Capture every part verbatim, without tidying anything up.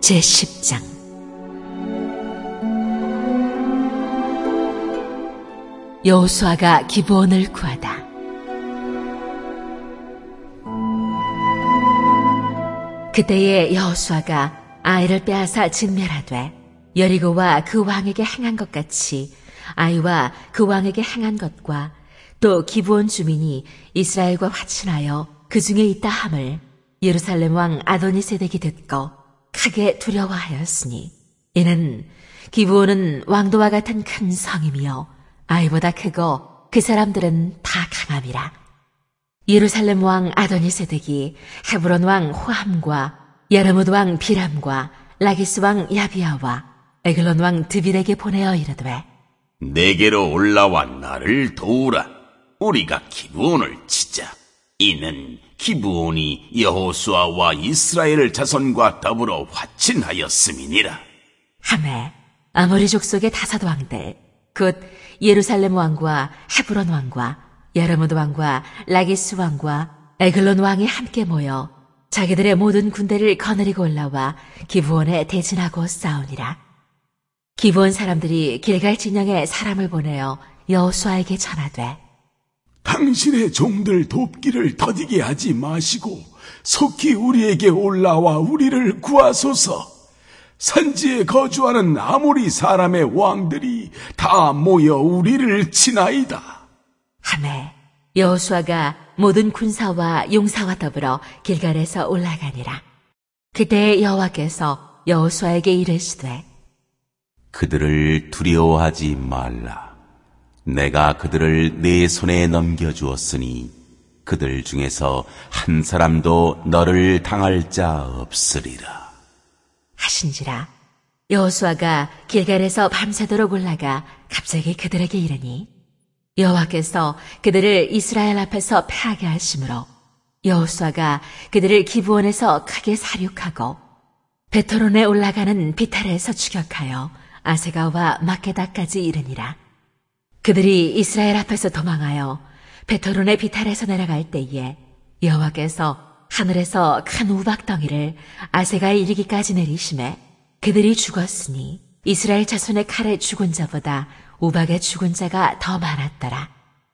제십 장. 여호수아가 기브온을 구하다. 그때에 여호수아가 아이를 빼앗아 진멸하되 여리고와 그 왕에게 행한 것 같이 아이와 그 왕에게 행한 것과 또 기브온 주민이 이스라엘과 화친하여 그 중에 있다 함을 예루살렘 왕 아도니세덱이 듣고 크게 두려워하였으니 이는 기브온은 왕도와 같은 큰 성임이요 아이보다 크고 그 사람들은 다 강함이라. 예루살렘 왕 아도니세덱이 헤브론 왕 호함과 야르무드 왕 비람과 라기스 왕 야비아와 에글론 왕 드빌에게 보내어 이르되 내게로 올라와 나를 도우라. 우리가 기브온을 치자. 이는 기브온이 여호수아와 이스라엘 자손과 더불어 화친하였음이니라. 하매 아모리 족속의 다섯 왕들 곧 예루살렘 왕과 헤브론 왕과 야르무드 왕과 라기스 왕과 에글론 왕이 함께 모여 자기들의 모든 군대를 거느리고 올라와 기브온에 대진하고 싸우니라. 기브온 사람들이 길갈 진영에 사람을 보내어 여호수아에게 전하되 당신의 종들 돕기를 더디게 하지 마시고 속히 우리에게 올라와 우리를 구하소서. 산지에 거주하는 아모리 사람의 왕들이 다 모여 우리를 치나이다. 하매 여호수아가 모든 군사와 용사와 더불어 길갈에서 올라가니라. 그때 여호와께서 여호수아에게 이르시되 그들을 두려워하지 말라. 내가 그들을 내 손에 넘겨주었으니 그들 중에서 한 사람도 너를 당할 자 없으리라 하신지라. 여호수아가 길갈에서 밤새도록 올라가 갑자기 그들에게 이르니 여호와께서 그들을 이스라엘 앞에서 패하게 하심으로 여호수아가 그들을 기브온에서 크게 사륙하고 베토론에 올라가는 비탈에서 추격하여 아세가와 막게다까지 이르니라. 그들이 이스라엘 앞에서 도망하여 베토론의 비탈에서 내려갈 때에 여호와께서 하늘에서 큰 우박덩이를 아세가에 이르기까지 내리심에 그들이 죽었으니 이스라엘 자손의 칼에 죽은 자보다 우박에 죽은 자가 더 많았더라.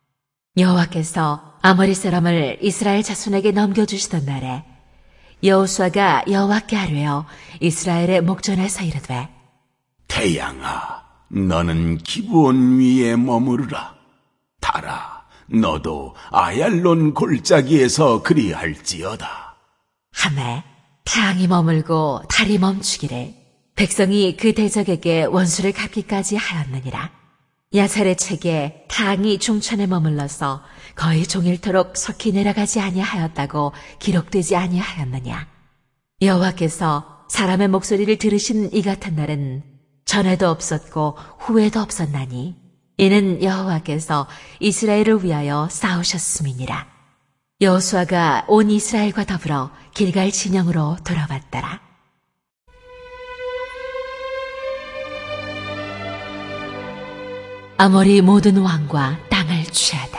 여호와께서 아모리 사람을 이스라엘 자손에게 넘겨주시던 날에 여호수아가 여호와께 아뢰어 이스라엘의 목전에서 이르되 태양아, 너는 기브온 위에 머무르라. 달아, 너도 아얄론 골짜기에서 그리할지어다. 하매 태양이 머물고 달이 멈추기를 백성이 그 대적에게 원수를 갚기까지 하였느니라. 야살의 책에 태양이 중천에 머물러서 거의 종일토록 석히 내려가지 아니하였다고 기록되지 아니하였느냐. 여호와께서 사람의 목소리를 들으신 이 같은 날은 전에도 없었고 후에도 없었나니 이는 여호와께서 이스라엘을 위하여 싸우셨음이니라. 여호수아가 온 이스라엘과 더불어 길갈 진영으로 돌아왔더라. 아모리 모든 왕과 땅을 취하다.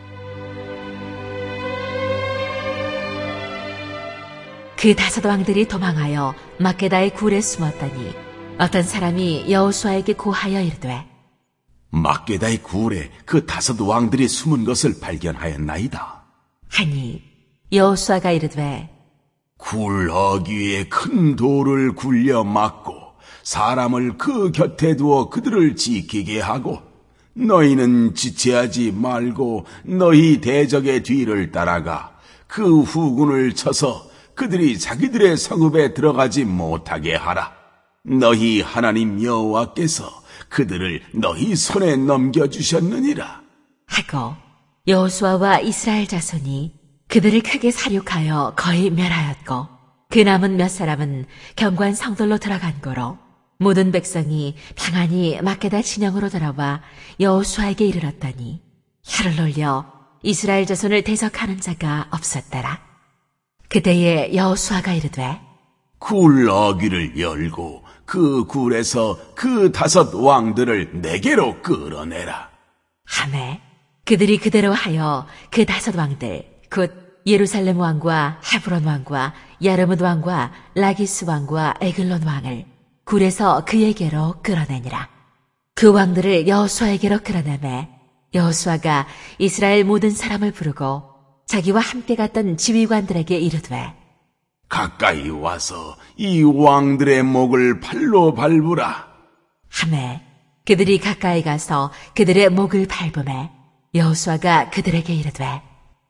그 다섯 왕들이 도망하여 막게다의 굴에 숨었더니 어떤 사람이 여호수아에게 고하여 이르되 막게다의 굴에 그 다섯 왕들이 숨은 것을 발견하였나이다. 하니 여호수아가 이르되 굴 어귀에 큰 돌을 굴려 막고 사람을 그 곁에 두어 그들을 지키게 하고 너희는 지체하지 말고 너희 대적의 뒤를 따라가 그 후군을 쳐서 그들이 자기들의 성읍에 들어가지 못하게 하라. 너희 하나님 여호와께서 그들을 너희 손에 넘겨주셨느니라. 하고 여호수아와 이스라엘 자손이 그들을 크게 사륙하여 거의 멸하였고 그 남은 몇 사람은 견고한 성들로 들어간 거로 모든 백성이 평안히 막게다 진영으로 돌아와 여호수아에게 이르렀더니 혀를 놀려 이스라엘 자손을 대적하는 자가 없었더라. 그때에 여호수아가 이르되 굴 어귀를 열고 그 굴에서 그 다섯 왕들을 내게로 끌어내라. 하매 그들이 그대로 하여 그 다섯 왕들 곧 예루살렘 왕과 헤브론 왕과 야르뭇 왕과 라기스 왕과 에글론 왕을 굴에서 그에게로 끌어내니라. 그 왕들을 여호수아에게로 끌어내매 여호수아가 이스라엘 모든 사람을 부르고 자기와 함께 갔던 지휘관들에게 이르되 가까이 와서 이 왕들의 목을 팔로 밟으라. 하매 그들이 가까이 가서 그들의 목을 밟음에 여호수아가 그들에게 이르되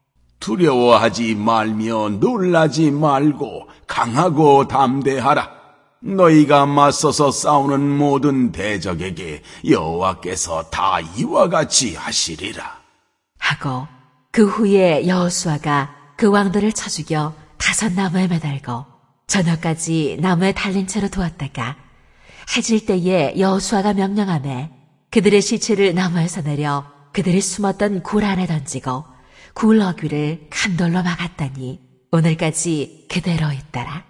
두려워하지 말며 놀라지 말고 강하고 담대하라. 너희가 맞서서 싸우는 모든 대적에게 여호와께서 다 이와 같이 하시리라. 하고 그 후에 여호수아가 그 왕들을 쳐 죽여 다섯 나무에 매달고 저녁까지 나무에 달린 채로 두었다가 해질 때에 여호수아가 명령하매 그들의 시체를 나무에서 내려 그들이 숨었던 굴 안에 던지고 굴 어귀를 간돌로 막았더니 오늘까지 그대로 있더라.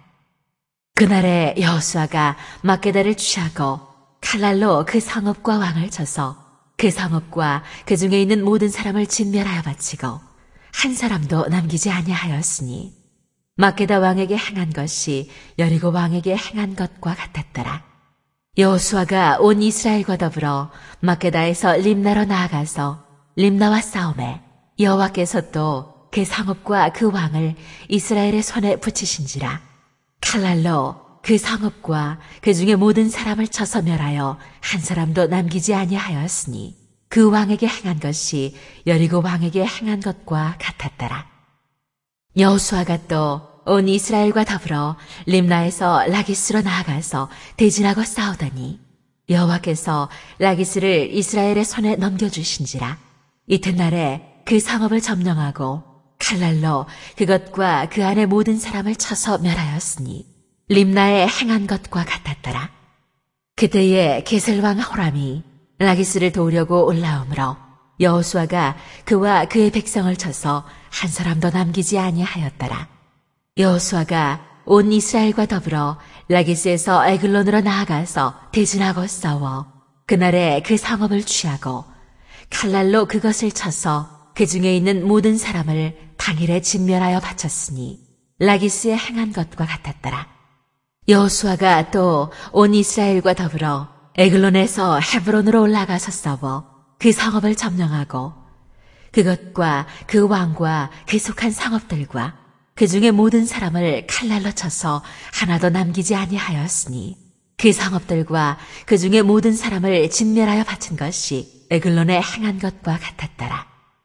그날에 여호수아가 막게다를 취하고 칼날로 그 성읍과 왕을 쳐서 그 성읍과 그 중에 있는 모든 사람을 진멸하여 바치고 한 사람도 남기지 아니하였으니 막게다 왕에게 행한 것이 여리고 왕에게 행한 것과 같았더라. 여호수아가 온 이스라엘과 더불어 막게다에서 림나로 나아가서 림나와 싸움에 여호와께서 또 그 성읍과 그 왕을 이스라엘의 손에 붙이신지라. 칼날로 그 성읍과 그 중에 모든 사람을 쳐서 멸하여 한 사람도 남기지 아니하였으니 그 왕에게 행한 것이 여리고 왕에게 행한 것과 같았더라. 여호수아가 또 온 이스라엘과 더불어 림나에서 라기스로 나아가서 대진하고 싸우더니 여호와께서 라기스를 이스라엘의 손에 넘겨주신지라. 이튿날에 그 성읍을 점령하고 칼날로 그것과 그 안에 모든 사람을 쳐서 멸하였으니 림나에 행한 것과 같았더라. 그때에 게셀왕 호람이 라기스를 도우려고 올라오므로 여호수아가 그와 그의 백성을 쳐서 한 사람도 남기지 아니하였더라. 여호수아가 온 이스라엘과 더불어 라기스에서 에글론으로 나아가서 대진하고 싸워 그날에 그 성읍을 취하고 칼날로 그것을 쳐서 그 중에 있는 모든 사람을 당일에 진멸하여 바쳤으니 라기스에 행한 것과 같았더라. 여호수아가 또 온 이스라엘과 더불어 에글론에서 헤브론으로 올라가서 싸워 그 성읍을 점령하고 그것과 그 왕과 그 속한 성읍들과 그 중에 모든 사람을 칼날로 쳐서 하나도 남기지 아니하였으니 그 성읍들과 그 중에 모든 사람을 진멸하여 바친 것이 에글론에 행한 것과 같았더라.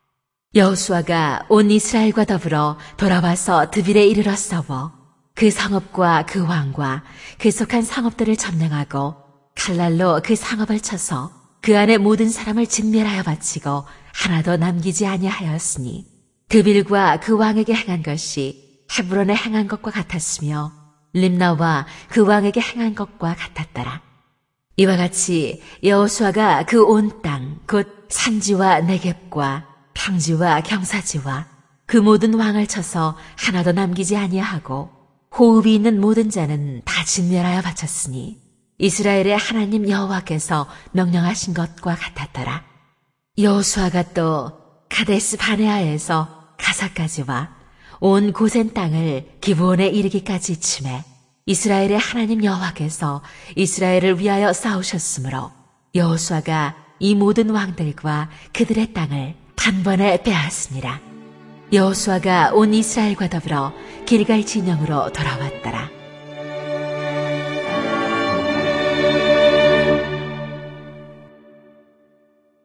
여호수아가 온 이스라엘과 더불어 돌아와서 드빌에 이르러 싸워 그 성읍과 그 왕과 그 속한 성읍들을 점령하고 칼날로 그 성읍을 쳐서 그 안에 모든 사람을 진멸하여 바치고 하나도 남기지 아니하였으니 드빌과 그 왕에게 행한 것이 헤브론에 행한 것과 같았으며 림나와 그 왕에게 행한 것과 같았더라. 이와 같이 여호수아가 그 온 땅 곧 산지와 네겝과 평지와 경사지와 그 모든 왕을 쳐서 하나도 남기지 아니하고 호흡이 있는 모든 자는 다 진멸하여 바쳤으니 이스라엘의 하나님 여호와께서 명령하신 것과 같았더라. 여호수아가 또 가데스 바네아에서 가사까지와 온 고센 땅을 기브온에 이르기까지 치매 이스라엘의 하나님 여호와께서 이스라엘을 위하여 싸우셨으므로 여호수아가 이 모든 왕들과 그들의 땅을 단번에 빼앗으니라. 여호수아가 온 이스라엘과 더불어 길갈 진영으로 돌아왔더라.